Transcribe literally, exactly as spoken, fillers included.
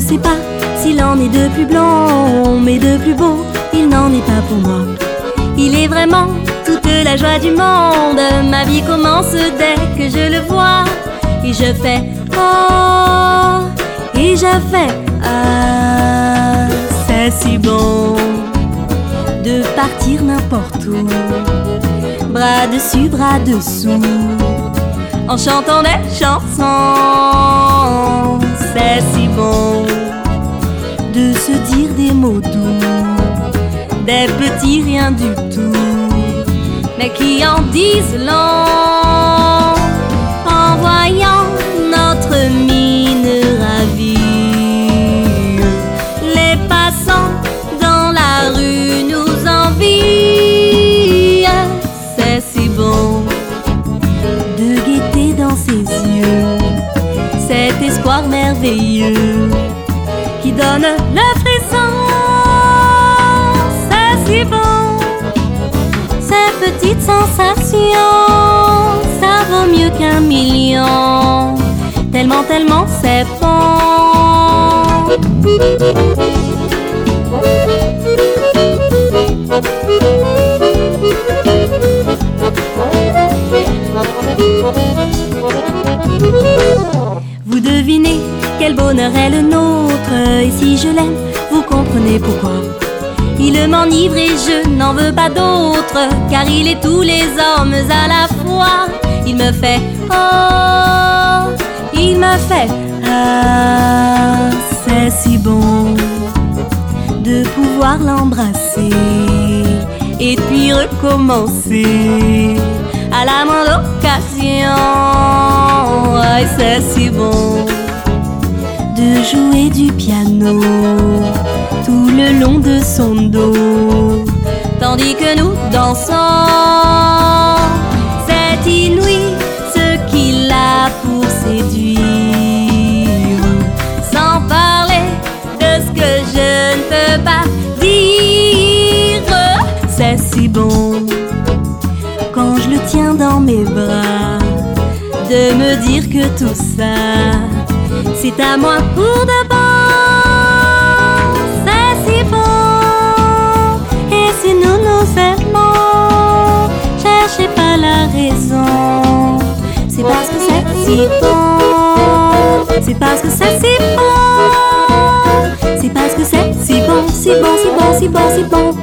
sais pas s'il en est de plus blanc, mais de plus beau, il n'en est pas pour moi. Il est vraiment toute la joie du monde. Ma vie commence dès que je le vois. Et je fais oh, et je fais ah. C'est si bon de partir n'importe où, bras dessus, bras dessous, en chantant des chansons. C'est si bon de se dire des mots doux, des petits riens du tout, mais qui en disent long. En voyant notre mine ravie, les passants dans la rue nous envient. C'est si bon de gaieté dans ses yeux, cet espoir merveilleux qui donne le frisson. C'est si bon, ces petites sensations, ça vaut mieux qu'un million, tellement, tellement c'est bon. Vous devinez quel bonheur est le nôtre, et si je l'aime, vous comprenez pourquoi. Il m'enivre et je n'en veux pas d'autre, car il est tous les hommes à la fois. Il me fait oh, il me fait ah. C'est si bon de pouvoir l'embrasser et puis recommencer à la moindre occasion. Et c'est si bon de jouer du piano tout le long de son dos, tandis que nous dansons. C'est inouï ce qu'il a pour séduire, sans parler de ce que je ne peux pas dire. C'est si bon quand je le tiens dans mes bras, de me dire que tout ça c'est à moi pour de bon. C'est si bon, et si nous nous aimons, cherchez pas la raison. C'est parce que c'est si bon, c'est parce que c'est si bon, c'est parce que c'est si bon, si bon, si bon, si bon, si bon.